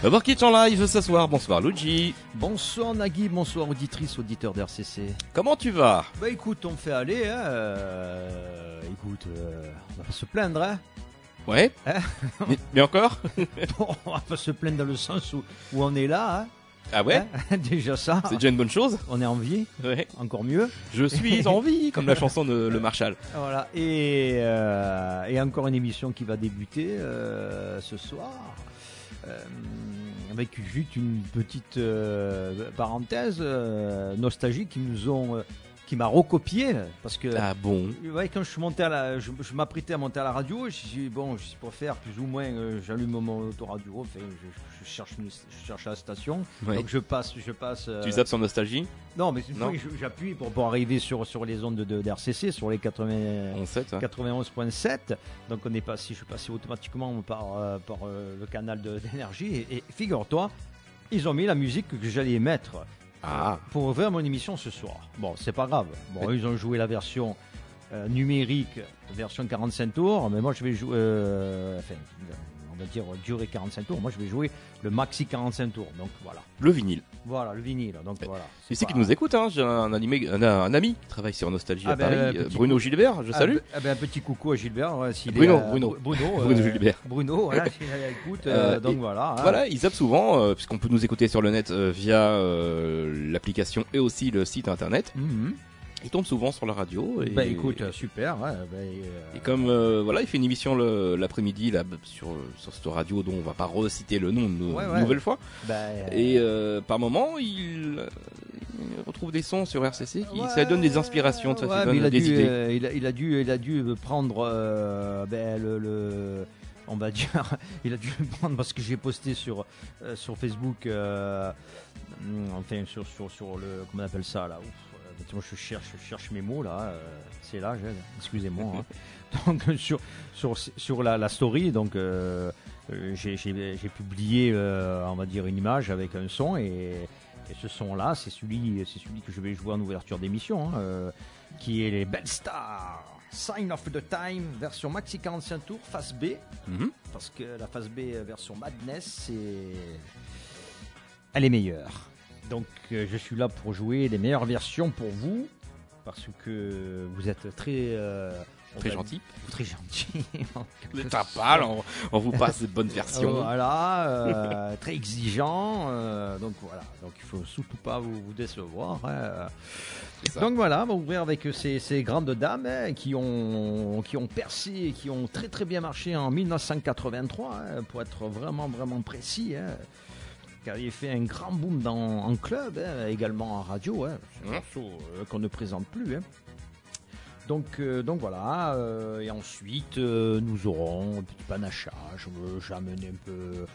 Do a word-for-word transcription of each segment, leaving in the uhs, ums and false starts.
Va voir qui est en live ce soir. Bonsoir Luigi. Bonsoir Nagui, bonsoir auditrice, auditeur d'R C C. Comment tu vas? Bah écoute, on fait aller, hein. Euh, écoute, euh, on va pas se plaindre, hein. Ouais. Hein mais, mais encore bon, on va pas se plaindre dans le sens où, où on est là, hein. Ah ouais, hein. Déjà ça. C'est déjà une bonne chose. On est en vie. Ouais. Encore mieux. Je suis en vie, comme la chanson de Le Marshall. Voilà. Et, euh, et encore une émission qui va débuter euh, ce soir. Euh, avec juste une petite euh, parenthèse euh, nostalgique qui nous ont, euh, qui m'a recopié parce que ah bon. Ouais, quand je suis monté à la, je, je m'apprêtais à monter à la radio, je dis bon, je sais pas faire plus ou moins, euh, j'allume mon autoradio, enfin, je, je cherche, une, je cherche la station, ouais. Donc je passe, je passe. Euh, tu zappes sur Nostalgie? Non, mais une fois que j'appuie pour, pour arriver sur sur les ondes de, de d'R C C, sur les quatre-vingt-onze point sept, donc on est passé, je suis passé automatiquement par euh, par euh, le canal de, d'énergie et, et figure-toi, ils ont mis la musique que j'allais mettre. Ah. Pour ouvrir mon émission ce soir. Bon, c'est pas grave. Bon, oui. Ils ont joué la version euh, numérique, version quarante-cinq tours, mais moi je vais jouer, euh, enfin, on va dire durée quarante-cinq tours. Moi je vais jouer le maxi quarante-cinq tours. Donc voilà. Le vinyle. Voilà, le vinyle. Donc ouais. Voilà. C'est qui pas... qui nous écoute, hein. J'ai un, animé, un, un ami qui travaille sur Nostalgie ah à ben, Paris, euh, Bruno Gilbert. Je ah salue. Ben, ah ben, un petit coucou à Gilbert. Ouais, Bruno, est, euh, Bruno, Bruno, euh, Bruno Gilbert. Bruno, voilà, s'il écoute. Euh, donc voilà. Hein. Voilà, il zappe souvent, euh, puisqu'on peut nous écouter sur le net euh, via euh, l'application et aussi le site internet. Mm-hmm. Il tombe souvent sur la radio. Et, bah écoute, super. Ouais, bah, et, euh... et comme euh, voilà, il fait une émission le, l'après-midi là, sur, sur cette radio dont on va pas reciter le nom une ouais, ouais. nouvelle fois. Bah, euh... Et euh, par moment, il, il retrouve des sons sur R C C qui ouais, ça donne des inspirations, ça ouais, donne il a des dû, idées. Euh, il, a, il a dû, il a dû prendre euh, ben, le, le, on va dire, il a dû prendre parce que j'ai posté sur euh, sur Facebook, euh, enfin sur sur sur le, comment on appelle ça là. Ouf. Moi, je cherche, je cherche mes mots là, euh, c'est là, excusez-moi. Hein. Donc sur sur sur la, la story, donc euh, j'ai, j'ai, j'ai publié, euh, on va dire une image avec un son et, et ce son là, c'est celui c'est celui que je vais jouer en ouverture d'émission, hein, euh, qui est les Belles Stars, Sign of the Time, version maxi quarante-cinq tours, face B, mm-hmm. Parce que la face B version Madness, c'est elle est meilleure. Donc euh, je suis là pour jouer les meilleures versions pour vous parce que vous êtes très euh, très gentil, très gentil. Vous êtes un pâle, on, on vous passe de bonnes versions. Euh, voilà, euh, très exigeant. Euh, donc voilà, donc il faut surtout pas vous, vous décevoir. Hein. Donc voilà, on va ouvrir avec ces, ces grandes dames hein, qui ont qui ont percé, qui ont très très bien marché en dix-neuf cent quatre-vingt-trois, hein, pour être vraiment vraiment précis. Hein. Car il fait un grand boom dans, en club, hein, également en radio, hein, c'est un morceau euh, qu'on ne présente plus. Hein. Donc, euh, donc voilà, euh, et ensuite euh, nous aurons un petit panachage, euh, j'ai amené un peu...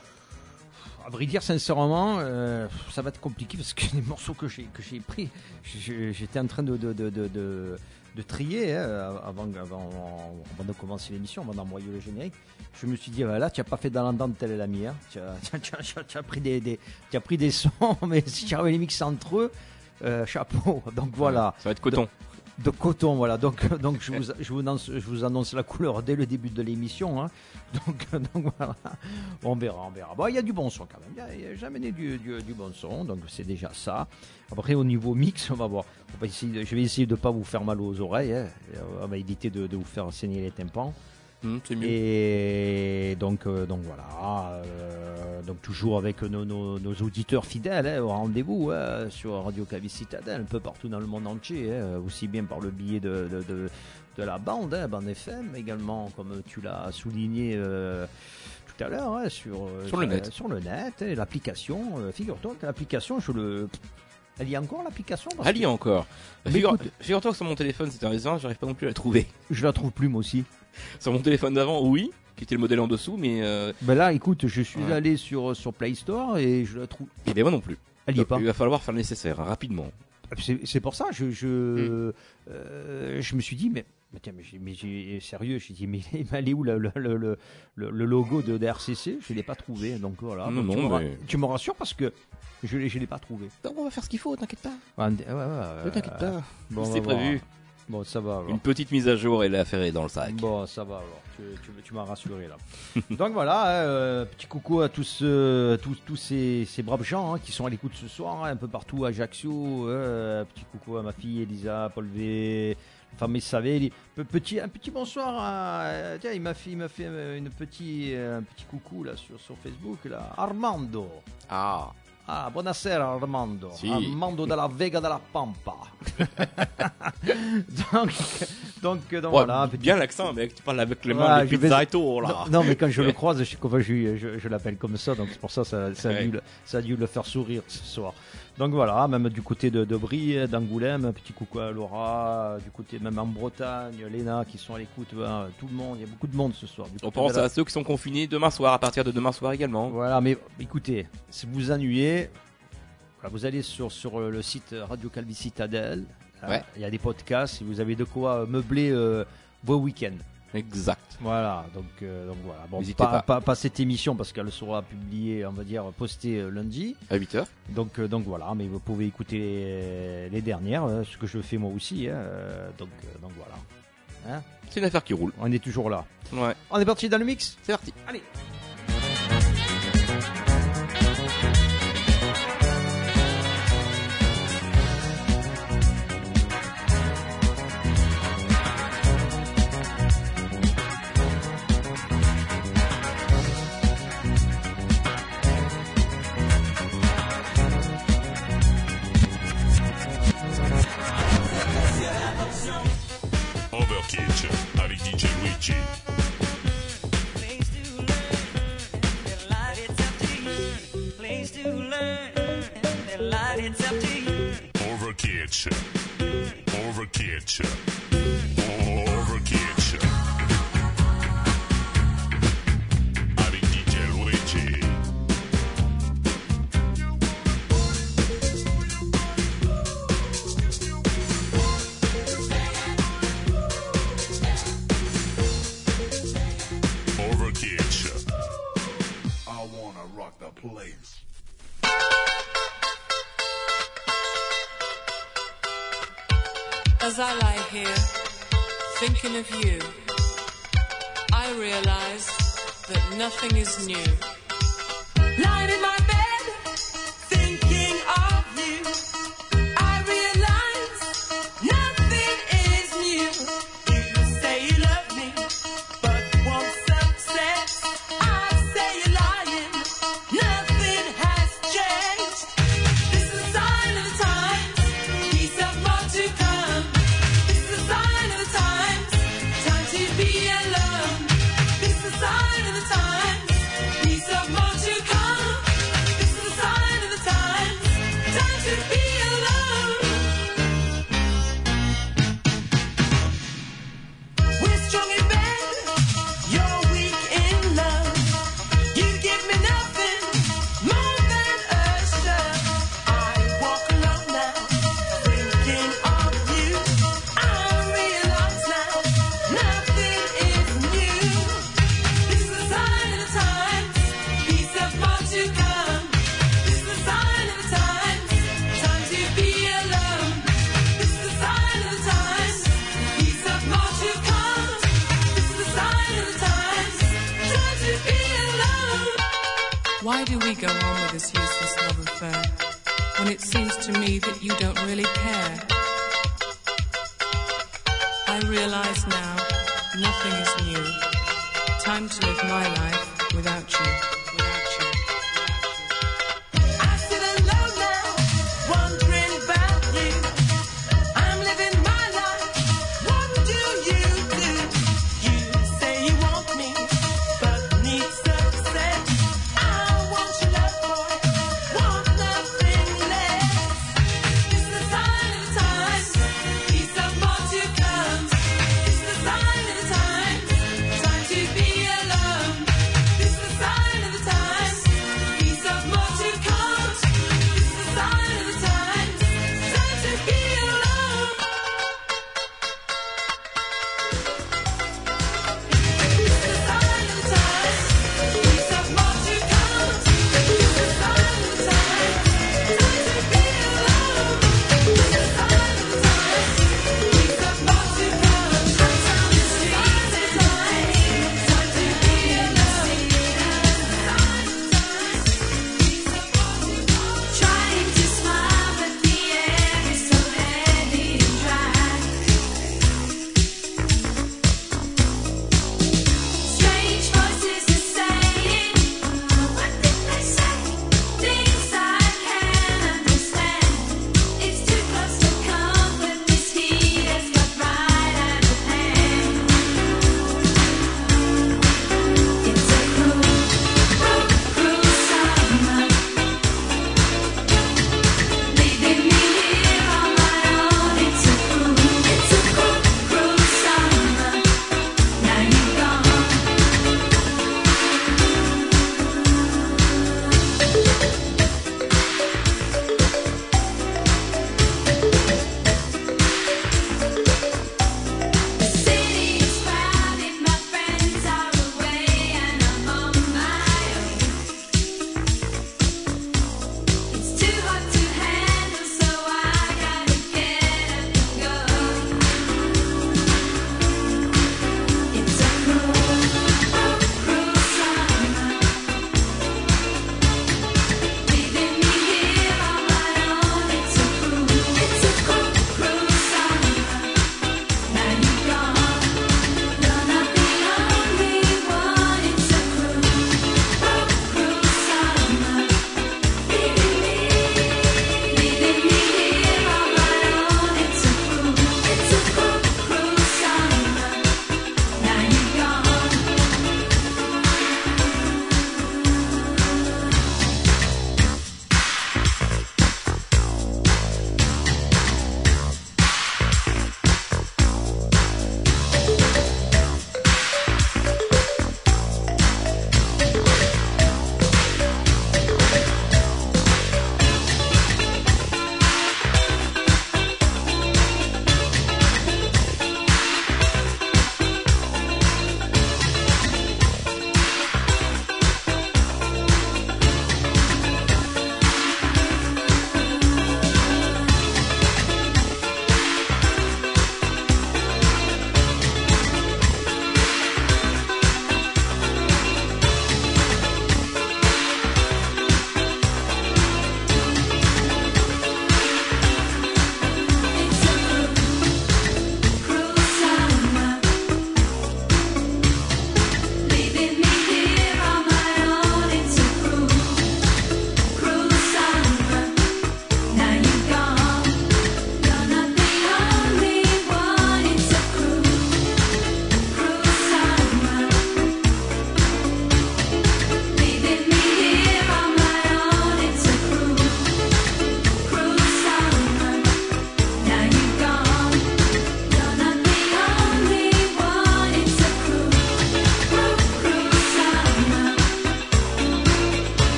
À vrai dire, sincèrement, euh, ça va être compliqué parce que les morceaux que j'ai, que j'ai pris, j'étais en train de... de, de, de, de de trier hein, avant, avant, avant de commencer l'émission, avant d'envoyer le générique. Je me suis dit, voilà, tu n'as pas fait dans l'entente telle la mienne. Tu as, tu, as, tu, as, tu as pris des, des, tu as pris des sons, mais si tu avais les mix entre eux, euh, chapeau. Donc voilà. Ça va être coton. De, de coton, voilà. Donc, donc je, vous, je, vous annonce, je vous annonce la couleur dès le début de l'émission. Hein. Donc, donc voilà. On verra, on verra. Bon, il y a du bon son quand même. Il y a, j'ai amené du, du, du bon son, donc c'est déjà ça. Après, au niveau mix, on va voir. On va essayer de, je vais essayer de ne pas vous faire mal aux oreilles. Hein. On va éviter de, de vous faire saigner les tympans. Mmh, c'est mieux. Et donc, euh, donc voilà. Euh, donc toujours avec nos, nos, nos auditeurs fidèles hein, au rendez-vous hein, sur Radio Cavis Citadelle, un peu partout dans le monde entier, hein, aussi bien par le biais de, de, de, de la bande, hein, bande F M, également comme tu l'as souligné euh, tout à l'heure, hein, sur, sur le net. Sur le net, hein, l'application. Euh, figure-toi que l'application, je le... Elle y a encore l'application Elle y a que... encore. Figure, figure-toi que sur mon téléphone, c'était intéressant, j'arrive pas non plus à la trouver. Je la trouve plus moi aussi. Sur mon téléphone d'avant, oui, qui était le modèle en dessous, mais... Euh... Ben là, écoute, je suis ouais. allé sur, sur Play Store et je la trouve... Et bien moi non plus. Elle y est pas. Il va falloir faire le nécessaire, hein, rapidement. C'est, c'est pour ça, je, je, mmh. euh, je me suis dit, mais... Mais tiens, mais j'ai, mais j'ai sérieux, j'ai dit, mais elle est où le, le, le, le, le logo de, de R C C? Je ne l'ai pas trouvé, donc voilà. Non, donc, non, tu, mais... me, tu me rassures parce que je ne l'ai pas trouvé. Donc on va faire ce qu'il faut, t'inquiète pas. Ouais, ouais, ouais, ne t'inquiète pas, bon, c'est prévu. Bon, ça va alors. Une petite mise à jour et l'affaire est dans le sac. Bon, ça va alors. Tu, tu, tu m'as rassuré là. Donc voilà, euh, petit coucou à tous, euh, tous, tous ces, ces braves gens hein, qui sont à l'écoute ce soir, hein, un peu partout à Ajaccio. Euh, petit coucou à ma fille Elisa, Paul V, femme Savelli. Petit, un petit bonsoir. À, tiens, il m'a fait, il m'a fait une petit, un petit coucou là sur, sur Facebook là. Armando. Ah. Ah, buonasera Armando. Si. Armando della Vega della Pampa. donc, donc, donc Ouais, voilà. Petit... Bien l'accent, mec. Tu parles avec les Ouais, mains, les je pizzas vais- et tout, là. Non, non, mais quand je le croise, je, comment je, je, je l'appelle comme ça, donc c'est pour ça ça, ça, a Ouais. dû, le- ça a dû le faire sourire ce soir. Donc voilà, même du côté de, de Brie, d'Angoulême, un petit coucou à Laura, du côté même en Bretagne, Léna qui sont à l'écoute, hein, tout le monde, il y a beaucoup de monde ce soir. Du On côté pense de la- à ceux qui sont confinés demain soir, à partir de demain soir également. Voilà, mais écoutez, si vous vous ennuyez, voilà, vous allez sur, sur le site Radio Calvi Citadel, hein, Ouais. il y a des podcasts, si vous avez de quoi meubler euh, vos week-ends. Exact. Voilà, donc, euh, donc voilà. Bon, N'hésitez pas, pas. pas, pas cette émission parce qu'elle sera publiée, on va dire, postée euh, lundi. À huit heures. Donc, euh, donc voilà, mais vous pouvez écouter les, les dernières, euh, ce que je fais moi aussi. Hein, euh, donc, euh, donc voilà. Hein, C'est une affaire qui roule. on est toujours là. Ouais. On est parti dans le mix. C'est parti. Allez. Overkill avec D J Luigi. Overkill. Overkill. Overkill. Avec D J Luigi. Overkill. I wanna rock the place. As I lie here, thinking of you, I realize that nothing is new. Lying in my bed, thinking of you, I realize nothing is new. You say you love me, but won't success. I say you're lying, nothing has changed. This is a sign of the times, peace of more to come. This is a sign of the times, time to be alone. This is a sign of the times, peace of more to come. This is a sign of the times, time to be alone. We're strong in bed, you're weak in love. You give me nothing more than a shove. I walk alone now, thinking of you. I realize now, nothing is new. This is a sign of the times, peace of more to come. This is a sign of the times, time to be alone. This is a sign of the times, peace of more to come. This is a sign of the times, time to be alone. Why do we go on with this useless love affair when it seems to me that you don't really care? I realize now nothing is new. Time to live my life without you. Without you. I sit alone now, wondering about you. I'm living my life. What do you do? You say you want me, but need success. I want your love, boy. Want nothing less. This is a sign of the times, peace of more to come. This is a sign of the times, time to be alone. This is a sign of the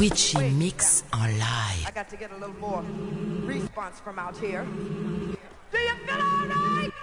Luigi mix en live. I got to get a little more response from out here. Do you feel all right?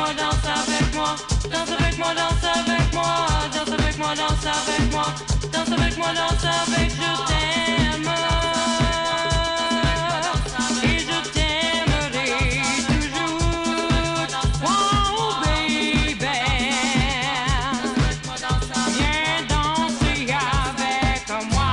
moi, danse avec moi, danse avec moi, danse avec moi, danse avec moi, danse avec moi, danse avec moi, danse avec, je t'aime. Et je t'aimerai toujours. Oh baby, viens danser avec moi.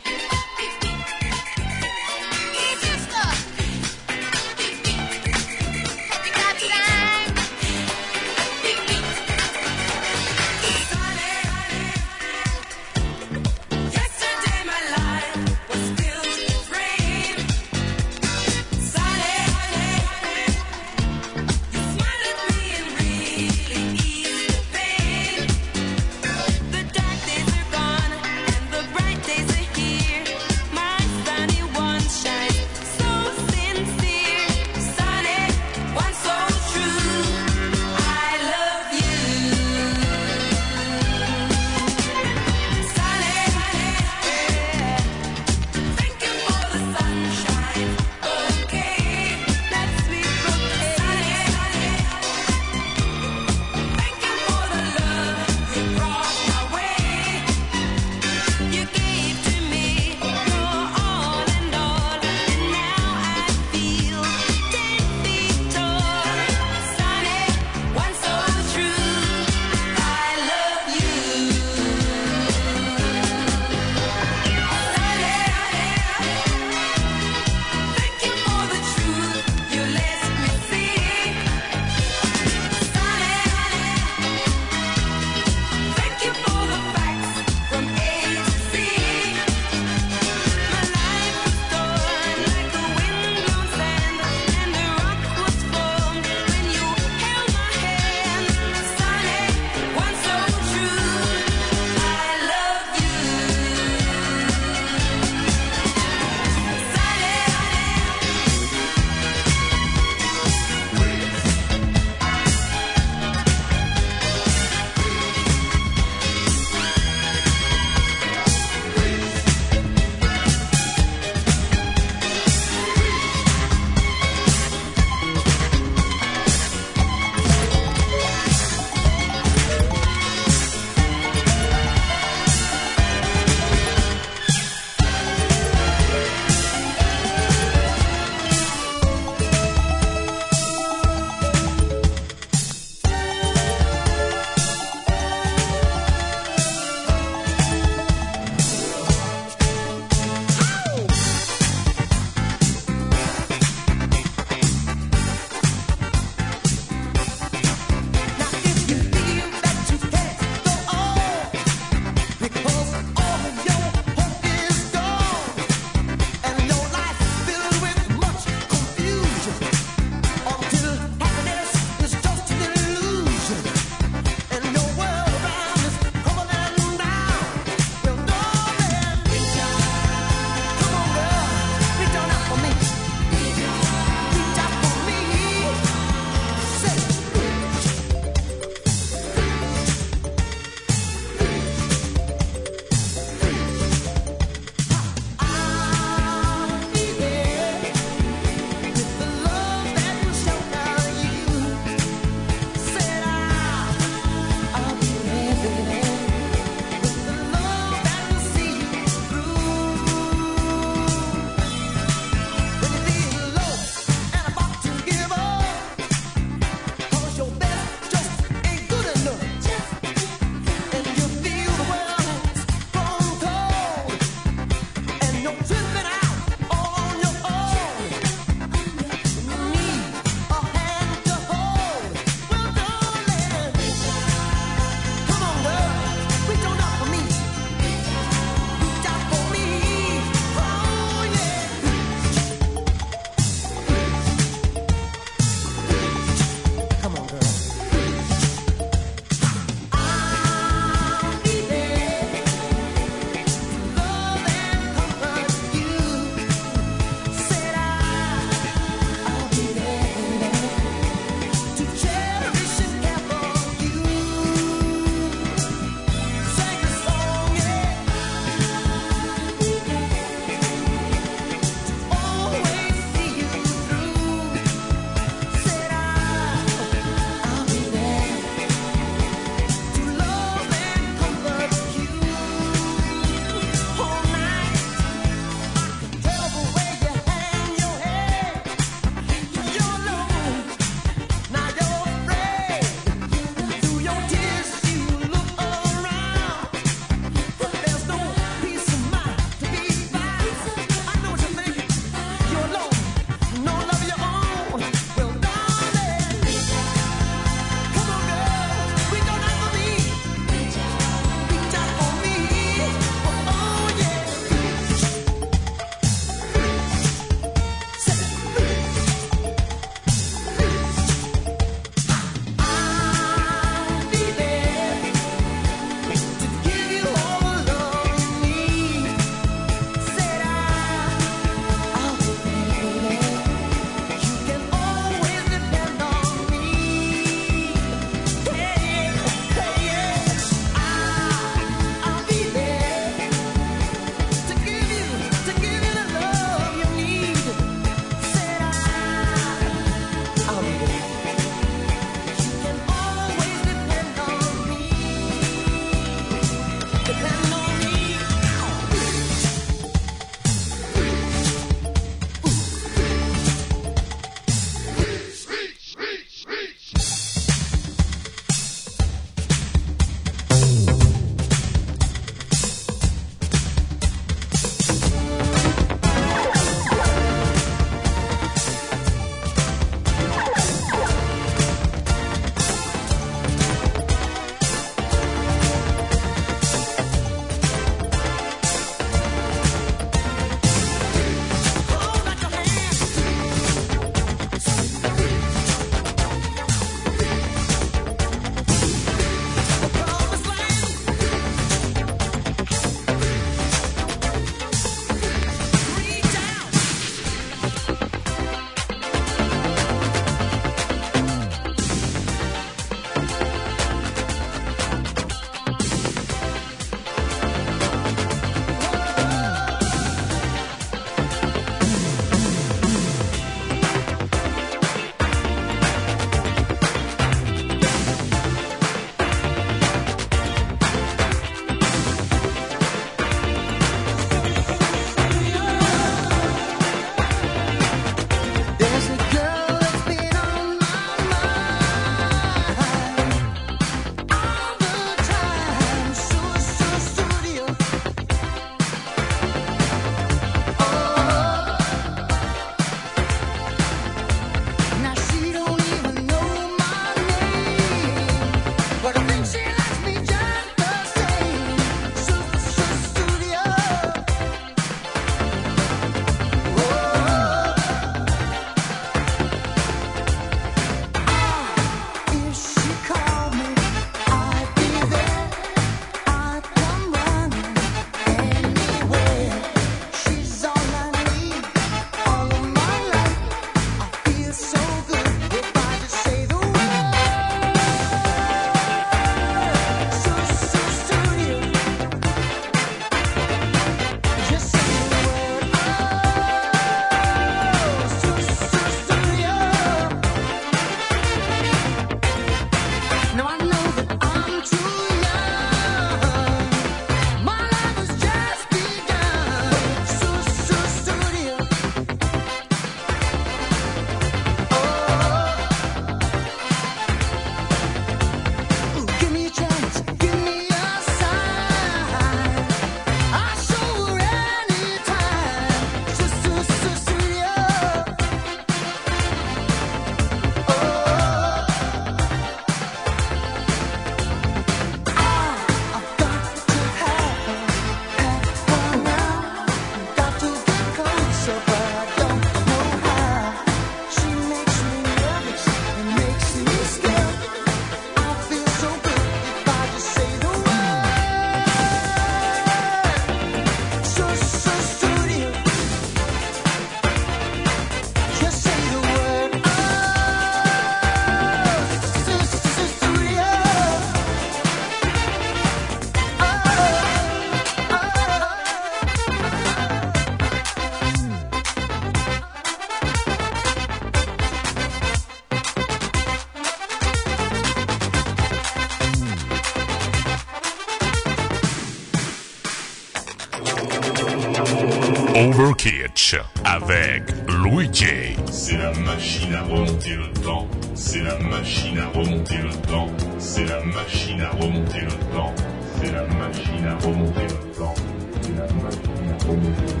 Overkitsch avec Luigi. C'est la machine à remonter le temps. C'est la machine à remonter le temps. C'est la machine à remonter le temps. C'est la machine à remonter le temps. C'est la machine à remonter le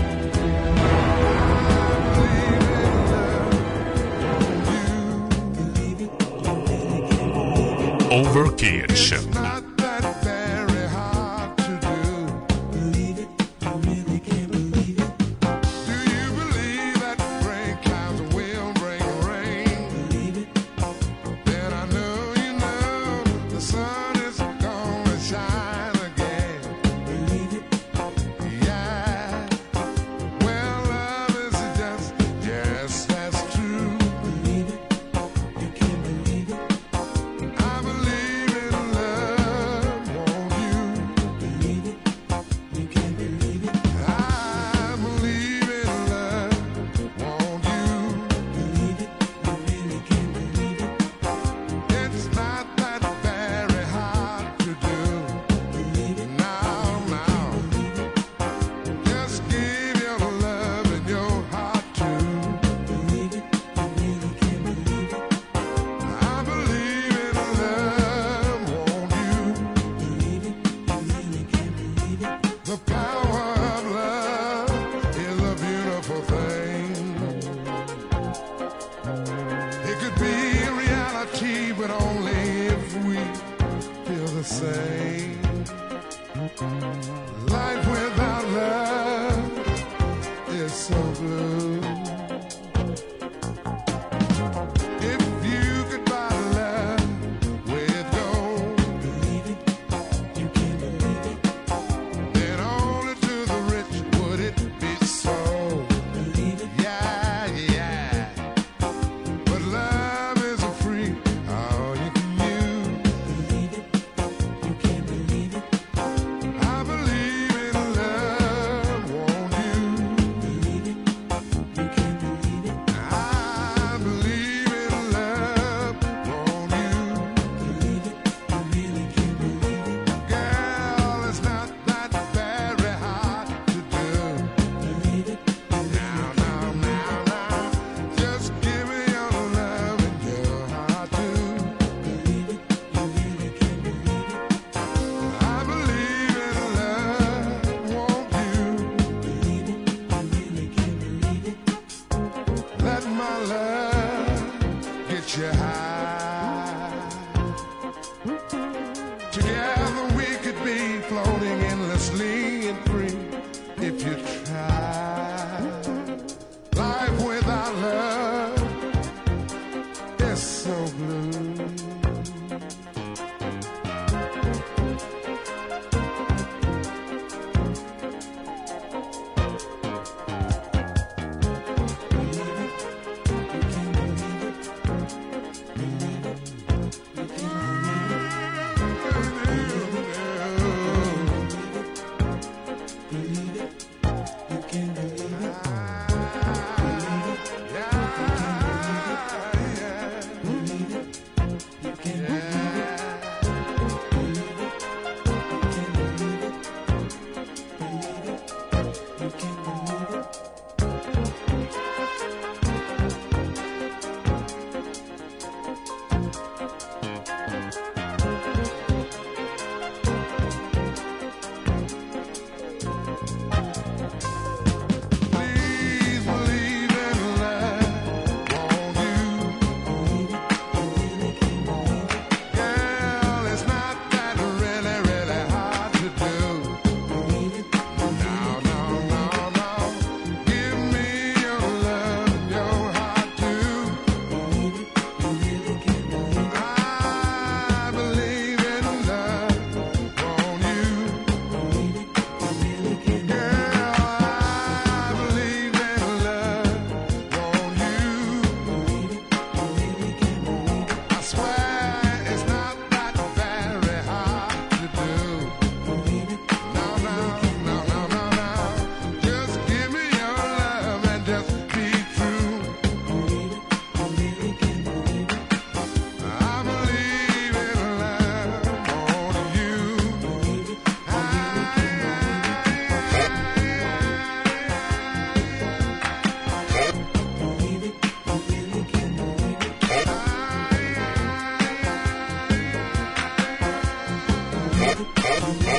temps. Overkitsch.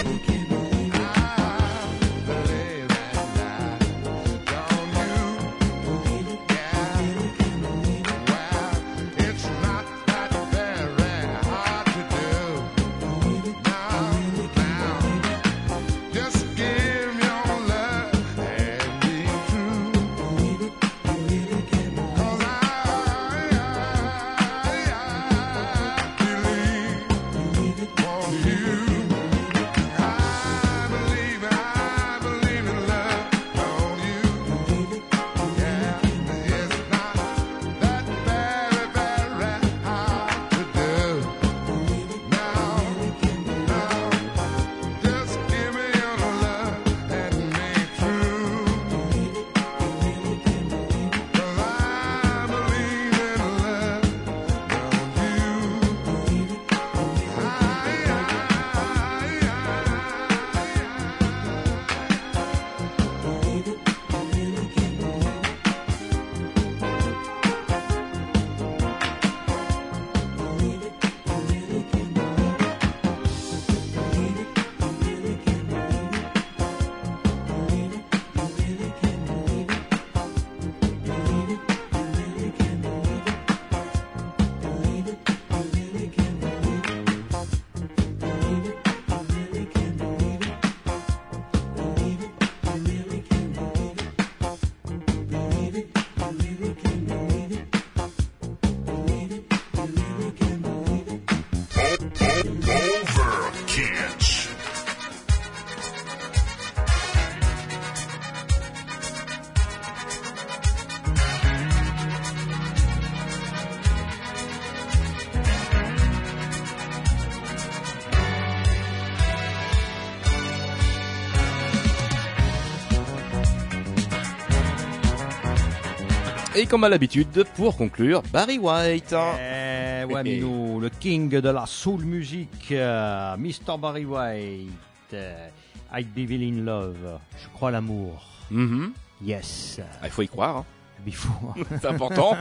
Et comme à l'habitude, pour conclure, Barry White. Eh, ouais, Minou, le king de la soul music, euh, mister Barry White. Euh, I Believe in Love. Je crois à l'amour. Mm-hmm. Yes. Ah, il faut y croire. Hein. Il faut. C'est important.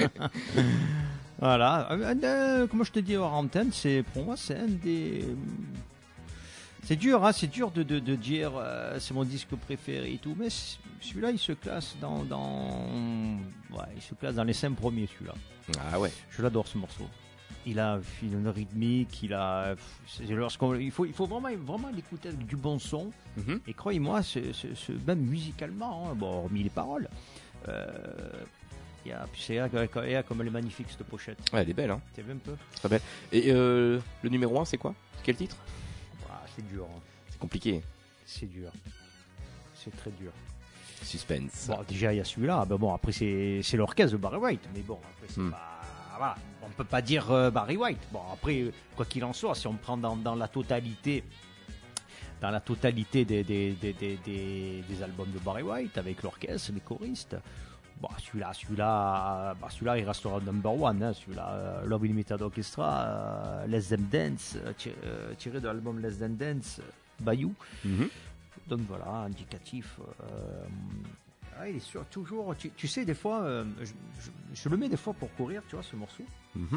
Voilà. Euh, euh, comme je te dis hors antenne, c'est pour moi c'est un des. C'est dur, hein, c'est dur de, de, de dire euh, c'est mon disque préféré et tout, mais celui-là il se classe dans, dans... Ouais, il se classe dans les cinq premiers, celui-là. Ah ouais. Je l'adore ce morceau. Il a une rythmique, il a. C'est, il faut, il faut vraiment, vraiment l'écouter avec du bon son. Mm-hmm. Et croyez-moi, c'est, c'est, c'est, même musicalement, hein, bon, hormis les paroles. Euh, Il y a, puis c'est là, comme elle est magnifique cette pochette. Ouais, elle est belle, hein. C'est un peu. Très belle. Et euh, le numéro un, c'est quoi? Quel titre? Ah, c'est dur. Hein. C'est compliqué. C'est dur. C'est très dur. Suspense. Bon, déjà il y a celui-là. Ben bon, après c'est, c'est l'orchestre de Barry White, mais bon, après c'est mm. pas. Voilà, on peut pas dire euh, Barry White. Bon, après, quoi qu'il en soit, si on prend dans, dans la totalité. Dans la totalité des, des, des, des, des, des albums de Barry White, avec l'orchestre, les choristes, bon, celui-là, celui-là, bah, celui-là, il restera number one. Hein, celui-là, euh, Love Unlimited Orchestra, euh, Less Than Dance, euh, tiré, euh, tiré de l'album Less Than Dance, euh, Bayou. Mm-hmm. Donc voilà, indicatif. Euh, ah, il est sûr, toujours. Tu, tu sais, des fois, euh, je, je, je le mets des fois pour courir, tu vois, ce morceau. Mm-hmm.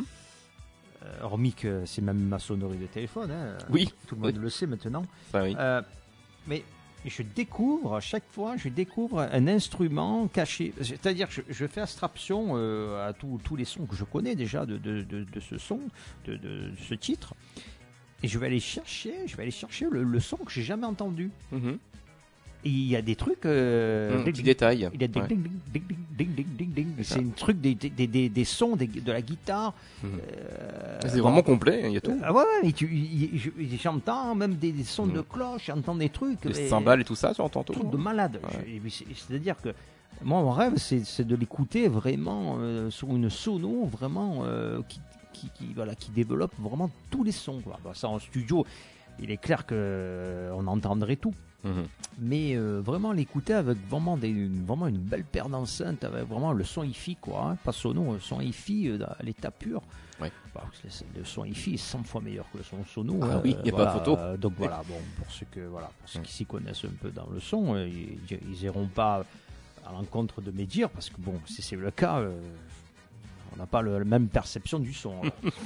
Euh, hormis que c'est même ma sonnerie de téléphone. Hein. Oui. Tout le monde oui. le sait maintenant. Ah, oui. euh, mais je découvre, chaque fois, je découvre un instrument caché. C'est-à-dire que je, je fais abstraction euh, à tous les sons que je connais déjà de, de, de, de ce son, de, de, de ce titre. Et je vais aller chercher, je vais aller chercher le, le son que j'ai jamais entendu. Mm-hmm. Et il y a des trucs. Euh, mmh, petits détails. Il y a des ouais. ding, ding, ding, ding, ding, ding, ding. C'est un truc des, des, des, des sons des, de la guitare. Mmh. Euh, c'est bon, vraiment complet, il y a tout. Euh, ouais, ouais, et tu, y, y, j'entends même des, des sons mmh. de cloche, j'entends des trucs. Les cymbales et tout ça, tu entends tout. Truc de malade. Ouais. Je, c'est, c'est-à-dire que moi, mon rêve, c'est, c'est de l'écouter vraiment euh, sur une sono, vraiment euh, qui, qui, qui, voilà, qui développe vraiment tous les sons. Quoi. Bah, ça en studio, il est clair qu'on euh, entendrait tout. Mmh. Mais euh, vraiment l'écouter avec vraiment, des, une, vraiment une belle paire d'enceintes, avec vraiment le son hi-fi, quoi, hein, pas sono, le son hi-fi euh, à l'état pur. Ouais. Bah, le, le son hi-fi est cent fois meilleur que le son sono. Ah euh, oui, il n'y a voilà, pas photo. Euh, donc voilà, bon, pour ceux, que, voilà, pour ceux qui s'y connaissent un peu dans le son, euh, ils n'iront pas à l'encontre de mes dires, parce que bon, si c'est le cas, euh, on n'a pas le, la même perception du son.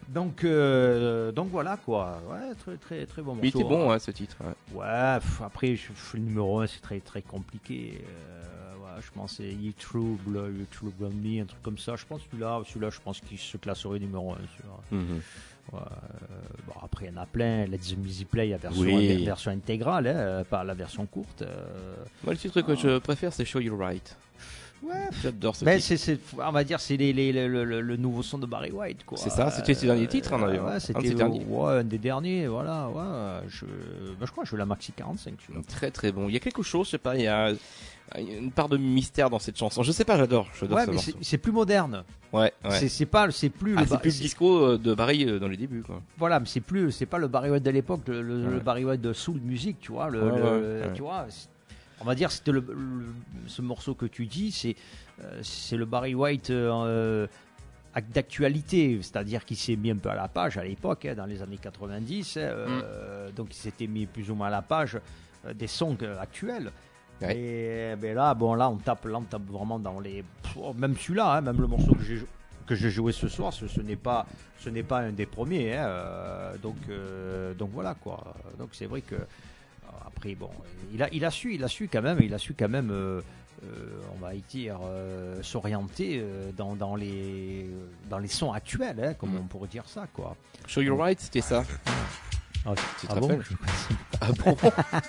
Donc, euh, donc voilà quoi. Ouais, très très très bon morceau. Il était bon, hein, ce titre. Ouais, ouais pff, après, je, je, le numéro un, c'est très très compliqué. Euh, ouais, je pense que c'est You True Blood, You True Blood Me, un truc comme ça. Je pense que celui-là, celui-là je pense qu'il se classerait numéro un. Celui-là. Mm-hmm. Ouais, euh, bon, après, il y en a plein. Let's the Music Play, la version, oui. version intégrale, hein, pas la version courte. Euh... Moi, le titre que ah. je préfère, c'est Show You Right. Ouais, j'adore ce ben titre. C'est, c'est, on va dire, c'est les, les, le, le, le nouveau son de Barry White, quoi. C'est ça, c'était ses derniers titres, hein, d'ailleurs. Ouais, c'était un, de derniers. Ouais, un des derniers, voilà. Ouais, je, ben, je crois que je veux la Maxi quarante-cinq. Tu vois. Très très bon. Il y a quelque chose, je sais pas, il y a une part de mystère dans cette chanson. Je sais pas, j'adore. j'adore ouais, ce mais morceau. c'est, c'est plus moderne. Ouais, ouais. C'est, c'est pas, c'est plus ah, le, c'est ba- plus le disco de Barry dans les débuts, quoi. Voilà, mais c'est plus, c'est pas le Barry White de l'époque, le, le, ouais. le Barry White de soul music, tu vois. Le, ouais, le, ouais, tu ouais. vois. On va dire, c'était le, le, ce morceau que tu dis, c'est, euh, c'est le Barry White euh, d'actualité, c'est-à-dire qu'il s'est mis un peu à la page à l'époque, hein, dans les années quatre-vingt-dix, hein, euh, mm. donc il s'était mis plus ou moins à la page euh, des sons actuels. Ouais. Et ben là, bon, là, on tape, là, on tape vraiment dans les, pff, même celui-là, hein, même le morceau que j'ai que j'ai joué ce soir, ce, ce n'est pas, ce n'est pas un des premiers, hein, euh, donc, euh, donc voilà quoi. Donc c'est vrai que après, bon, il a, il a su, il a su quand même, il a su quand même, euh, euh, on va dire, euh, s'orienter euh, dans, dans les, dans les sons actuels, hein, comme mm. on pourrait dire ça, quoi. Show You Right, c'était ça. Ah, tu te ah rappelles bon Ah bon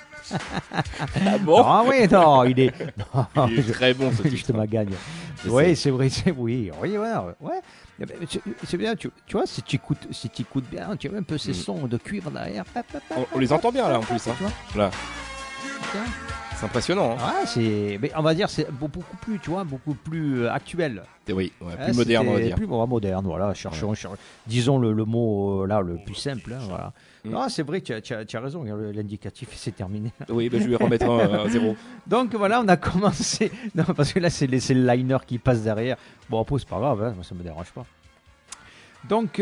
Ah bon Ah oui, non, il est, non, il est je, très bon ce titre. Je te magagne. Oui, c'est vrai, c'est oui, oui, ouais, ouais. C'est, c'est bien, tu, tu vois, si tu écoutes, si tu écoutes bien, tu as un peu ces sons de cuivre derrière. On, on les entend bien là en plus, hein. Tu vois là. C'est impressionnant. Hein. Ouais, c'est, mais on va dire, c'est beaucoup plus, tu vois, beaucoup plus euh, actuel. Oui, ouais, plus ouais, moderne, on va dire. Plus ouais, moderne, voilà. Cherchons, ouais. cherchons, disons le, le mot euh, là le plus simple, hein, voilà. Mm. Non, c'est vrai, tu as, tu as, tu as raison. L'indicatif, c'est terminé. Oui, ben je vais remettre un, un zéro. Donc voilà, on a commencé. Non, parce que là, c'est, les, c'est le liner qui passe derrière. Bon, après, c'est pas grave, hein, ça me dérange pas. Donc,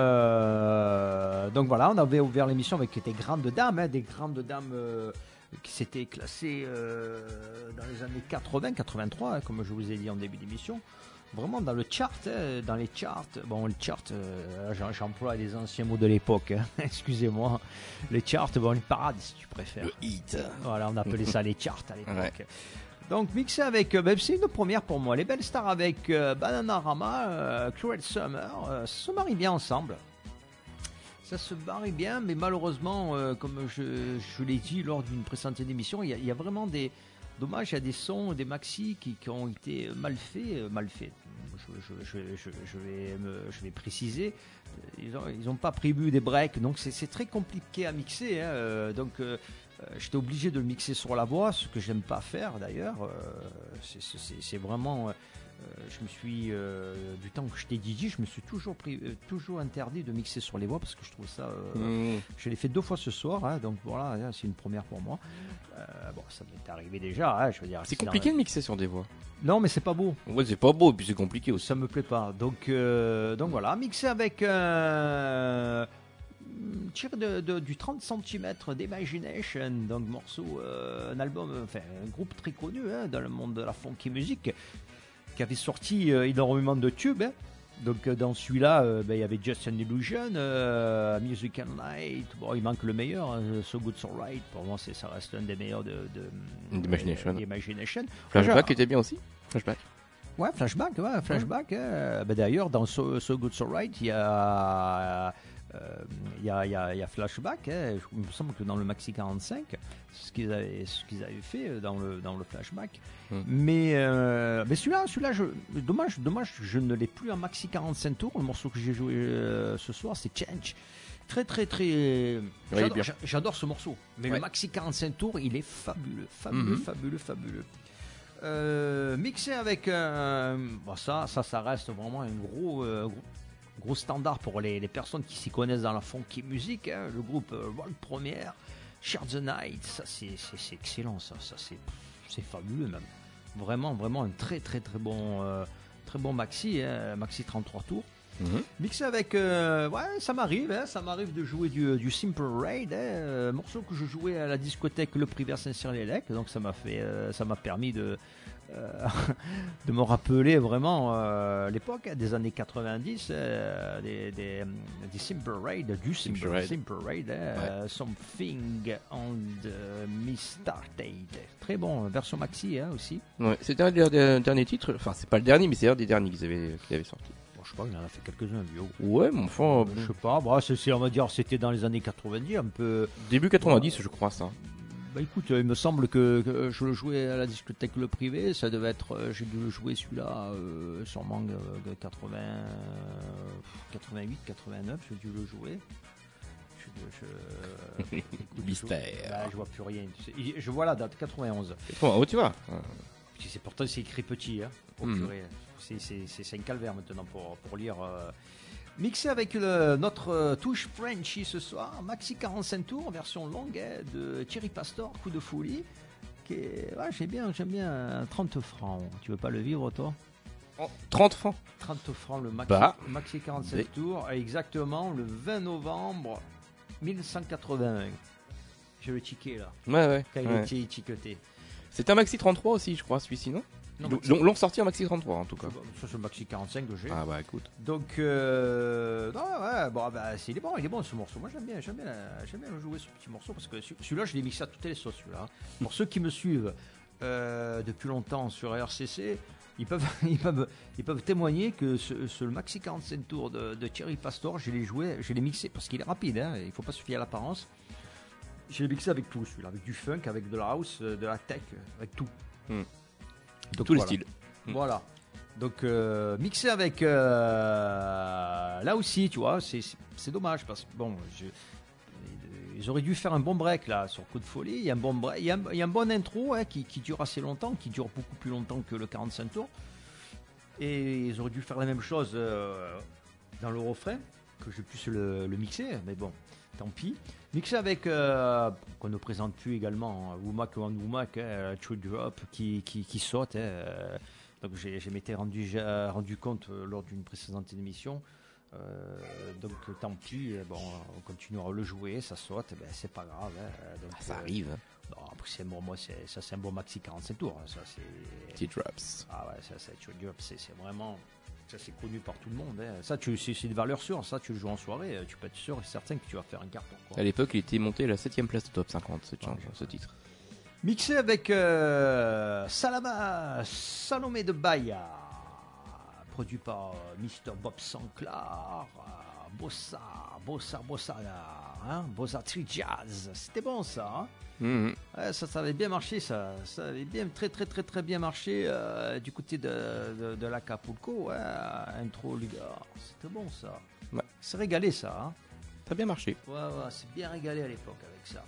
euh, donc voilà, on avait ouvert l'émission avec des grandes dames, hein, des grandes dames. Euh, qui s'était classé euh, dans les années quatre-vingts quatre-vingt-trois, hein, comme je vous ai dit en début d'émission, vraiment dans le chart, hein, dans les charts, bon le chart, euh, j'emploie les anciens mots de l'époque, hein, excusez-moi, les charts, bon les parades si tu préfères. Le hit. Voilà, on appelait ça les charts à l'époque. Ouais. Donc mixé avec, euh, ben, c'est une première pour moi, les Belles Stars avec euh, Bananarama, euh, Cruel Summer, euh, ça se marie bien ensemble. Ça se marie bien, mais malheureusement, euh, comme je, je l'ai dit lors d'une précédente émission, il y, y a vraiment des dommages, il y a des sons, des maxi qui, qui ont été mal faits, euh, mal faits. Je, je, je, je, je, vais me, je vais préciser, ils n'ont ils ont pas prévu des breaks, donc c'est, c'est très compliqué à mixer. Hein, euh, donc euh, j'étais obligé de le mixer sur la voix, ce que j'aime pas faire d'ailleurs. Euh, c'est, c'est, c'est vraiment... Euh, Euh, je me suis, euh, du temps que j'étais D J, je me suis toujours, pris, euh, toujours interdit de mixer sur les voix parce que je trouve ça. Euh, mmh. Je l'ai fait deux fois ce soir, hein, donc voilà, hein, c'est une première pour moi. Euh, bon, ça m'est arrivé déjà, hein, je veux dire. C'est compliqué de mixer sur des voix. Non, mais c'est pas beau. Ouais, c'est pas beau, et puis c'est compliqué aussi. Ça me plaît pas. Donc, euh, donc voilà, mixer avec. Euh, tiré de, de, du trente centimètres d'Imagination, donc morceau, euh, un album, enfin un groupe très connu hein, dans le monde de la funky music, qui avait sorti euh, énormément de tubes. Hein. Donc euh, dans celui-là, euh, ben, il y avait Just an Illusion, euh, Music and Light. Bon, il manque le meilleur, hein, So Good So Right. Pour moi, c'est, ça reste un des meilleurs de, de d'Imagination. Euh, Imagination. Flashback Moi, était bien aussi. Flashback. Ouais, Flashback, ouais, Flashback. Mmh. Hein. Ben, d'ailleurs, dans So, so Good So Right, il y a. Il euh, y, a, y, a, y a Flashback, hein. Il me semble que dans le Maxi quarante-cinq, c'est ce qu'ils avaient, ce qu'ils avaient fait dans le, dans le Flashback. Mm. Mais, euh, mais celui-là, celui-là je, dommage, dommage, je ne l'ai plus en Maxi quarante-cinq tours. Le morceau que j'ai joué euh, ce soir, c'est Change. Très, très, très. J'adore, oui, j'adore ce morceau. Mais ouais. Le Maxi quarante-cinq tours, il est fabuleux, fabuleux, mm-hmm. fabuleux, fabuleux. Euh, mixé avec. Euh, bon, ça, ça, ça reste vraiment un gros. Euh, gros Gros standard pour les, les personnes qui s'y connaissent dans la funky musique, hein, le groupe euh, World Premiere, Share the Night, ça c'est, c'est, c'est excellent, ça, ça c'est, c'est fabuleux même. Vraiment, vraiment un très très très bon, euh, très bon maxi, hein, maxi trente-trois tours. Mm-hmm. Mixé avec, euh, ouais, ça m'arrive, hein, ça m'arrive de jouer du, du Simple Raid, hein, euh, morceau que je jouais à la discothèque Le Privé à Saint-Cyr-l'Élec, donc ça m'a fait, euh, ça m'a permis de, euh, de me rappeler vraiment euh, l'époque hein, des années quatre-vingt-dix, euh, des, des, des Simple Raid, du Simple, Simple Raid, Simple Raid hein, ouais. Something on the Me Started, très bon, version maxi hein, aussi. Ouais, c'était un des derniers titres, enfin c'est pas le dernier, mais c'est un des derniers qu'ils avaient, qu'ils avaient sorti. Je sais pas, il en a fait quelques-uns, vieux. Ouais, mais enfin. Je sais pas, bah, c'est, c'est, on va dire c'était dans les années quatre-vingt-dix, un peu. Début quatre-vingt-dix, euh, je crois, ça. Bah écoute, il me semble que, que je le jouais à la discothèque Le Privé, ça devait être. Euh, j'ai dû le jouer celui-là, euh, sûrement de quatre-vingts, quatre-vingt-huit, quatre-vingt-neuf, j'ai dû le jouer. Je, je, écoute, Mystère. Je, bah, je vois plus rien. Tu sais, je vois la date, quatre-vingt-onze. Oh, tu vois. C'est, pourtant, c'est écrit petit, hein. Oh, mm. purée. C'est, c'est, c'est, c'est un calvaire maintenant pour, pour lire. Euh... Mixé avec le, notre euh, touche Frenchy ce soir, maxi quarante-cinq tours, version longue hein, de Thierry Pastor, coup de folie. Qui est... ouais, j'aime bien, j'aime bien trente francs. Tu veux pas le vivre toi? Oh, trente francs trente francs le maxi, bah, maxi quarante-cinq mais... tours, exactement le vingt novembre mille cent quatre-vingt-un. J'ai le ticket là. Ouais, ouais. Quand il ouais. était étiqueté. C'est un maxi trente-trois aussi, je crois, celui-ci, non? Non, L'ont, l'ont sorti en maxi trente-trois en tout cas. Ça c'est le maxi quarante-cinq que j'ai. Ah bah écoute. Donc euh, non, ouais, bon bah c'est, il est bon, il est bon ce morceau. Moi j'aime bien, j'aime bien, j'aime bien jouer ce petit morceau parce que celui-là je l'ai mixé à toutes les sauces celui-là. Pour ceux qui me suivent euh, depuis longtemps sur R C C, ils peuvent, ils peuvent, ils peuvent témoigner que ce, ce le maxi quarante-cinq tours de, de Thierry Pastor, je l'ai joué, je l'ai mixé parce qu'il est rapide, hein, il faut pas se fier à l'apparence. Je l'ai mixé avec tout celui-là, avec du funk, avec de la house, de la tech, avec tout. Hmm. Donc, tous voilà. les styles. Voilà. Donc euh, mixé avec euh, là aussi, tu vois, c'est, c'est, c'est dommage parce que bon, je, ils auraient dû faire un bon break là sur Coup de Folie. Il y a un bon break, il y a un, il y a un bon intro hein, qui, qui dure assez longtemps, qui dure beaucoup plus longtemps que le quarante-cinq tours. Et ils auraient dû faire la même chose euh, dans le refrain, que je puisse le, le mixer, mais bon. Tant pis. Mixé avec, euh, qu'on ne présente plus également, Womack One Womack, hein, True Drop qui, qui, qui saute. Hein, donc j'ai, je m'étais rendu, j'ai rendu compte euh, lors d'une précédente émission. Euh, donc tant pis, bon, on continuera à le jouer, ça saute, ben, c'est pas grave. Hein, donc, ça arrive. Euh, bon, après, c'est bon, moi, c'est, ça c'est un bon maxi quarante-sept tours. Hein, ça, c'est... T-Drops. Ah ouais, ça c'est True Drop, c'est, c'est vraiment... Ça c'est connu par tout le monde. Hein. Ça, tu, c'est, c'est une valeur sûre. Ça, tu le joues en soirée, tu peux être sûr et certain que tu vas faire un carton. Quoi. À l'époque, il était monté à la septième place de top cinquante, ce, change, ouais, ce titre. Mixé avec euh, Salama, Salomé de Bahia, produit par mister Bob Sinclair, euh, Bossa, Bossa, Bossa, hein, Bossa Tri Jazz. C'était bon ça. Hein. Mmh. Ouais, ça, ça avait bien marché, ça, ça avait bien, très, très, très, très bien marché euh, du côté de, de, de l'Acapulco. Ouais, intro, les gars, c'était bon ça. Ouais. C'est régalé ça. Hein. Ça a bien marché. Ouais, ouais, c'est bien régalé à l'époque avec ça.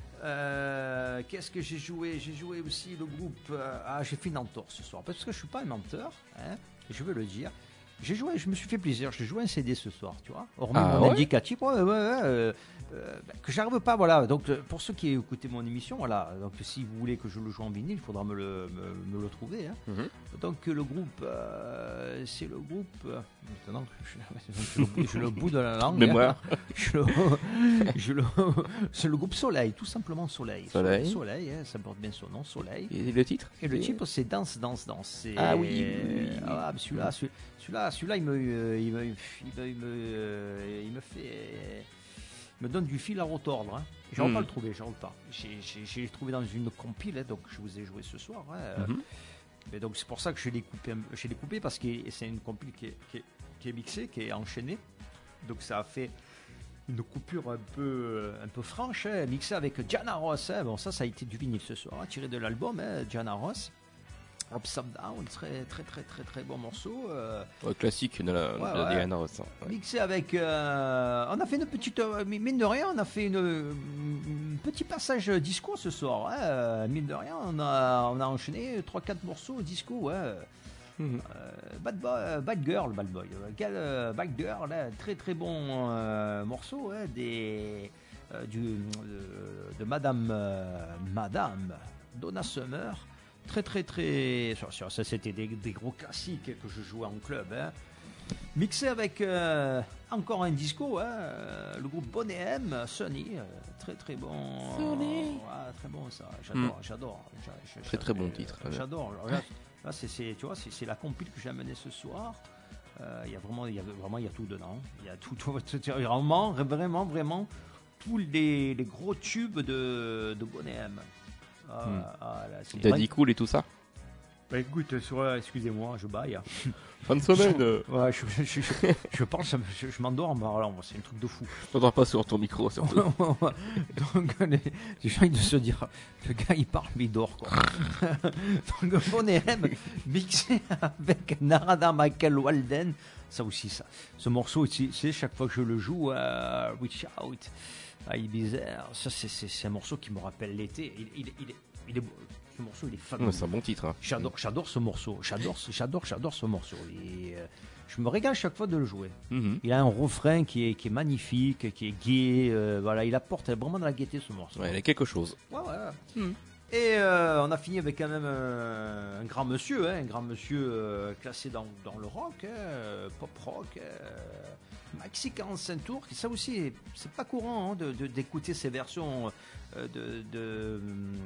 Euh, qu'est-ce que j'ai joué? J'ai joué aussi le groupe. Euh, ah, j'ai fait une entorse ce soir parce que je suis pas un menteur, hein, je veux le dire. J'ai joué, je me suis fait plaisir. J'ai joué un C D ce soir, tu vois. Hormis ah, mon ouais indicatif, ouais, ouais, ouais, euh, euh, bah, que j'arrive pas, voilà. Donc pour ceux qui écoutaient mon émission, voilà. Donc si vous voulez que je le joue en vinyle, il faudra me le, me, me le trouver. Hein. Mm-hmm. Donc le groupe, euh, c'est le groupe. Euh, maintenant, je, je, je, je le bout de la langue. Mémoire. Hein. Je le, je le, c'est le groupe Soleil, tout simplement Soleil. Soleil. Soleil, hein, ça porte bien son nom, Soleil. Et le titre? Et le titre, c'est Danse, Danse, Danse. C'est, ah oui. oui, oui, oui. Ah, celui-là, celui, celui-là, celui-là, il me, euh, il me, il me, il me, euh, il me fait, il me donne du fil à retordre. Hein. J'arrive mm. pas à le trouver, j'arrive pas. J'ai, j'ai, j'ai trouvé dans une compile, hein, donc je vous ai joué ce soir. Hein, mm-hmm. Mais donc c'est pour ça que je l'ai coupé, je l'ai coupé parce que c'est une compile qui est, qui est, qui est mixée, qui est enchaînée. Donc ça a fait une coupure un peu, un peu franche, hein, mixée avec Diana Ross. Hein. Bon, ça, ça a été du vinyle ce soir, hein, tiré de l'album, hein, Diana Ross. Upside Down, très très très très très bon morceau. Euh... Ouais, classique de la, ouais, de la ouais. Diana Ross. Hein. Ouais. Mixé avec. Euh... On a fait une petite. Euh, mine de rien, on a fait une, un petit passage disco ce soir. Hein. Mine de rien, on a, on a enchaîné trois quatre morceaux disco. Ouais. Mm-hmm. Euh, bad, boy, bad Girl, Bad Boy. Euh, bad Girl, là, très très bon euh, morceau. Hein, des, euh, du, de, de Madame, euh, Madame Donna Summer. Très très très ça c'était des, des gros classiques que je jouais en club hein. Mixé avec euh, encore un disco, hein, euh, le groupe Bonnet M, Sonny, euh, très très bon. Sonny. Ouais, très bon ça, j'adore, Mm. j'adore. j'a- j'a- Très, très bon titre. J'adore. Alors Là, là, c'est, c'est, tu vois, c'est, c'est la compile que j'ai amenée ce soir. Euh, Il y a vraiment, il y a vraiment, il y a tout dedans. Il y a tout, tout, tout- vraiment, vraiment, vraiment, tous les, les gros tubes de, de Bonnet M. Ah, Mm. ah, là, c'est Daddy Cool et tout ça. Bah écoute, sur, euh, excusez-moi, je baille. Fin de semaine. euh, Ouais, je, je, je, je, je pense, je, je m'endors, mais alors, c'est un truc de fou. T'entends pas sur ton micro, surtout. Donc, les, les gens, ils doivent se dire, le gars, il parle, mais il dort, quoi. Donc, Bonnet M, mixé avec Narada Michael Walden. Ça aussi, ça. Ce morceau, c'est, c'est chaque fois que je le joue, euh, Reach Out, à Ibiza, ça, c'est, c'est, c'est un morceau qui me rappelle l'été. Il, il, il, est- il est beau. Ce morceau, il est fabuleux. Ouais, c'est un bon titre. hein. J'adore, j'adore ce morceau. J'adore, ce- j'adore, j'adore ce morceau. Et, euh, je me régale chaque fois de le jouer. Mhm. Il a un refrain qui est, qui est magnifique, qui est gai. euh, voilà, il apporte vraiment de la gaieté ce morceau. Ouais, il y a quelque chose. Ouais, ouais. Et euh, on a fini avec quand même euh, un grand monsieur, hein, un grand monsieur euh, classé dans, dans le rock, hein, euh, pop rock, euh, Maxi quarante-cinq tours. Ça aussi, c'est pas courant hein, de, de- d'écouter ces versions euh, de, de, hum,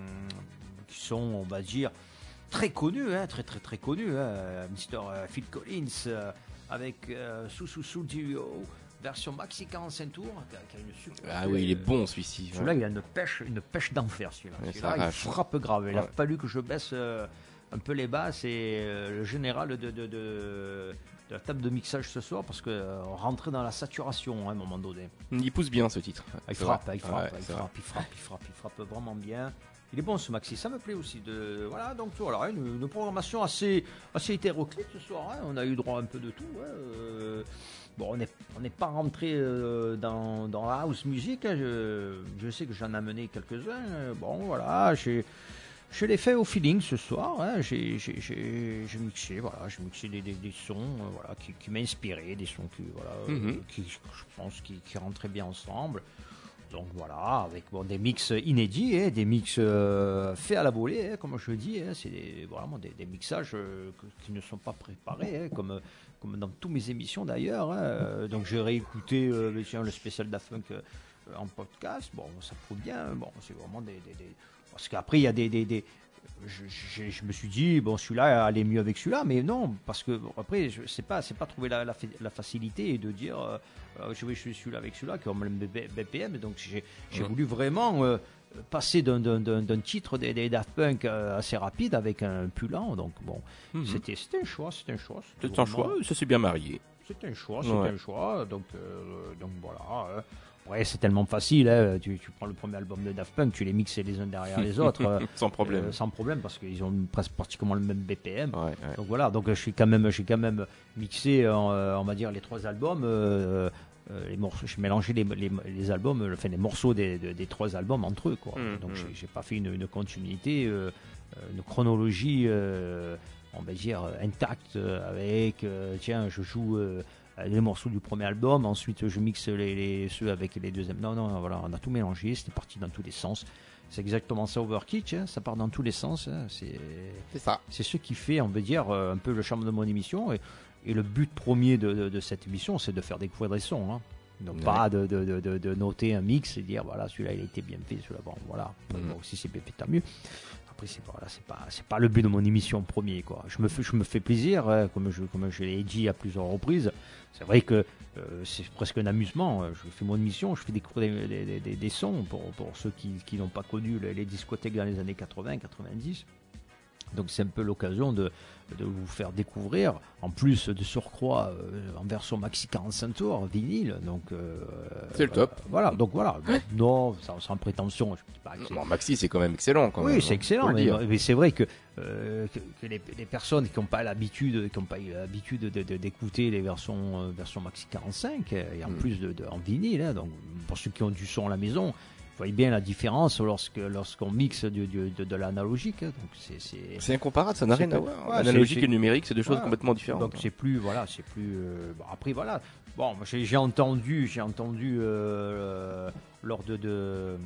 qui sont, on va dire, très connues, hein, très très très connues. Hein, mister Phil Collins euh, avec euh, Sous Sous Sous Dio, version Maxi quarante-cinq tours, qui a, qui a une super. Ah oui, il est bon celui-ci. Celui-là, il a une pêche, une pêche d'enfer, celui-là. Ouais, Celui-là, ça il arrache. frappe grave. Il a Ouais. fallu que je baisse euh, un peu les basses et euh, le général de, de, de, de la table de mixage ce soir parce que euh, on rentrait dans la saturation hein, à un moment donné. Il pousse bien ce titre. Il C'est frappe, vrai. il frappe, Ouais, il c'est frappe, il frappe, il frappe, il frappe vraiment bien. Il est bon ce maxi, ça me plaît aussi. De, voilà, donc voilà, une, une programmation assez, assez hétéroclite ce soir. hein. On a eu droit à un peu de tout. hein. Euh, bon, on n'est on n'est pas rentré euh, dans, dans la house music. hein. Je, je sais que j'en ai amené quelques-uns. Euh, Bon, voilà, j'ai. Je l'ai fait au feeling ce soir. hein. J'ai, j'ai, j'ai, j'ai mixé, voilà, j'ai mixé des, des, des sons, euh, voilà, qui, qui m'inspiraient, des sons qui, voilà, euh, Mhm. qui, je pense, qui, qui rentraient bien ensemble. Donc voilà, avec bon, des mix inédits, hein, des mix euh, faits à la volée, hein, comme je le dis. hein. c'est des, vraiment des, des mixages euh, que- qui ne sont pas préparés, hein, comme, comme dans toutes mes émissions d'ailleurs. hein. Euh, Donc j'ai réécouté euh, tiens, le spécial Daft Punk euh, en podcast. Bon, ça prouve bien. Bon, c'est vraiment des, des- des- Parce qu'après, il y a des... des, des- Je, je- je me suis dit, bon, celui-là allait mieux avec celui-là, mais non, parce que bon, après, je sais pas, c'est pas trouver la, la, fa- la facilité et de dire, euh, euh, je vais je suis celui-là avec celui-là, qui ont le même B P M, donc j'ai j'ai Ouais. voulu vraiment euh, passer d'un- d'un d'un- d'un titre des, des Daft Punk euh, assez rapide avec un plus lent, donc bon, Mhm. c'était c'était un choix, c'était un choix. c'était C'est un vraiment- choix, ça s'est bien marié. C'était un choix, c'était Ouais. un choix, donc, euh, donc voilà. euh. Ouais, c'est tellement facile, hein, tu, tu prends le premier album de Daft Punk, tu les mixes les uns derrière les autres. euh, Sans problème. euh, sans problème, parce qu'ils ont presque pratiquement le même B P M. Ouais, ouais. Donc voilà, donc je suis quand même, j'ai quand même mixé, en, euh, on va dire, les trois albums. euh, euh, les morceaux, j'ai mélangé les, les, les albums, euh, enfin les morceaux des, des, des trois albums entre eux, quoi. Mm, donc mm. j'ai, j'ai pas fait une, une continuité, euh, euh, une chronologie, euh, on va dire intacte, euh, avec, euh, tiens, je joue. Euh, les morceaux du premier album, ensuite je mixe les, les- ceux avec les deuxièmes. Non, non, voilà, on a tout mélangé, c'était parti dans tous les sens. C'est exactement ça, Overkitsch, hein, ça part dans tous les sens. hein, c'est, C'est ça. c'est ce qui fait, on veut dire, euh, un peu le charme de mon émission. Et, et le but premier de, de- de cette émission, c'est de faire découvrir des sons. hein. Donc Ouais. pas de, de- de- de- de noter un mix et dire, voilà, celui-là, il a été bien fait, celui-là, bon, voilà. Bon, Mhm. bon, si c'est bien fait, tant mieux. Après, c'est pas, voilà, c'est pas, c'est pas le but de mon émission premier, quoi. Je me fais, je me fais plaisir, hein, comme je, comme je l'ai dit à plusieurs reprises. C'est vrai que euh, c'est presque un amusement. euh, Je fais mon émission, je fais découvrir des, des- des- des- des sons pour, pour ceux qui, qui n'ont pas connu les, les discothèques dans les années quatre-vingts, quatre-vingt-dix. Donc c'est un peu l'occasion de, de vous faire découvrir, en plus de surcroît euh, en version maxi quarante-cinq tours, vinyle. Donc euh, C'est le top. Voilà, donc voilà. Non, sans, sans prétention. Je dis pas que c'est- Bon, Maxi, c'est quand même excellent. Quand oui, même, c'est hein. excellent, Faut le mais, dire. mais c'est vrai que, euh, que, que les, les personnes qui n'ont pas l'habitude, qui n'ont pas eu l'habitude de- de- d'écouter les versions, euh, versions maxi quarante-cinq euh, et en Mm. plus de, de- en vinyle, hein, donc pour ceux qui ont du son à la maison, vous voyez bien la différence lorsque lorsqu'on mixe du, du- de, de l'analogique. hein, donc c'est c'est- C'est incomparable, ça n'a C'est rien à pas- voir. ouais, L'analogique c'est- et le numérique, c'est deux choses Ouais. complètement différentes. Donc c'est plus voilà, c'est plus euh, bon, après voilà. Bon, moi, j'ai j'ai entendu, j'ai entendu euh, euh, lors de, de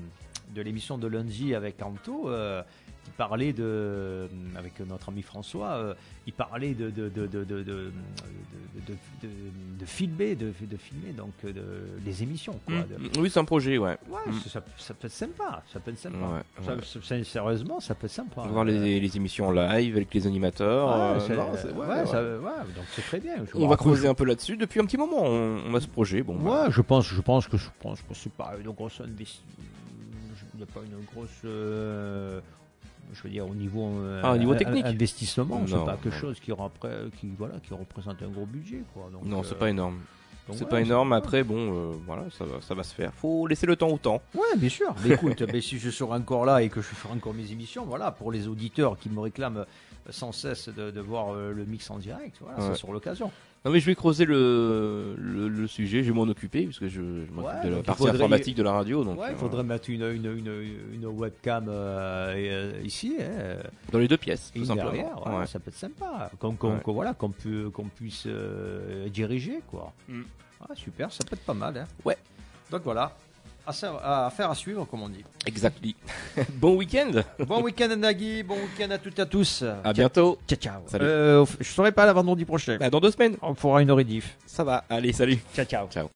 de l'émission de lundi avec Anto, euh, qui parlait de, avec notre ami François, euh, il parlait de de de de de de, de, de, de, de filmer, de, de filmer donc de, les émissions. Quoi, Mmh. de... Oui, c'est un projet, ouais. Ouais, Mmh. ça, ça peut être sympa, ça peut être sympa. Ouais, Ça, ouais. ça, sérieusement, ça peut être sympa. Voir les, les émissions en live avec les animateurs. Ouais, euh, c'est- non, c'est- ouais, ouais, ouais. ça- ouais, donc c'est très bien. Je On vous va raconte- creuser un peu là-dessus. Depuis un petit moment, on, on a ce projet. Bon, bah, Ouais, je pense, je pense que je pense que c'est pas une grosse investi- il n'y a pas une grosse, euh, je veux dire au niveau, euh, Ah, au niveau un- technique. un- investissement, c'est Non, pas quelque non. chose qui, repré- qui voilà, qui représente un gros budget, quoi. Donc, non, euh, c'est pas énorme. donc C'est voilà, pas énorme. c'est- Après, bon, euh, voilà, ça va, ça va se faire. Faut laisser le temps au temps. Ouais, bien sûr. Mais écoute, mais si je serai encore là et que je ferai encore mes émissions, voilà, pour les auditeurs qui me réclament sans cesse de, de voir euh, le mix en direct, voilà, Ouais. c'est sur l'occasion. Non, mais je vais creuser le, le, le sujet. Je vais m'en occuper puisque je, je m'occupe Ouais, de la donc il partie faudrait- informatique de la radio. Donc, Ouais, il euh, faudrait mettre une, une, une, une webcam euh, et, euh, ici, hein, dans les deux pièces, tout et simplement. derrière, ouais, Ouais. ça peut être sympa. Qu'on, qu'on, Ouais. qu'on- voilà, qu'on, pu- qu'on puisse euh, diriger, quoi. Mm. Ah, super, ça peut être pas mal. Hein. Ouais. Donc voilà, à, sa- à faire à suivre, comme on dit. Exactly. Bon week-end. Bon week-end, Nagui, bon week-end à toutes et à tous. À bientôt. Ciao, ciao. Salut. Euh, je serai pas là vendredi prochain. Bah, dans deux semaines. On fera une rediff. Ça va. Allez, salut. Ciao, ciao. Ciao.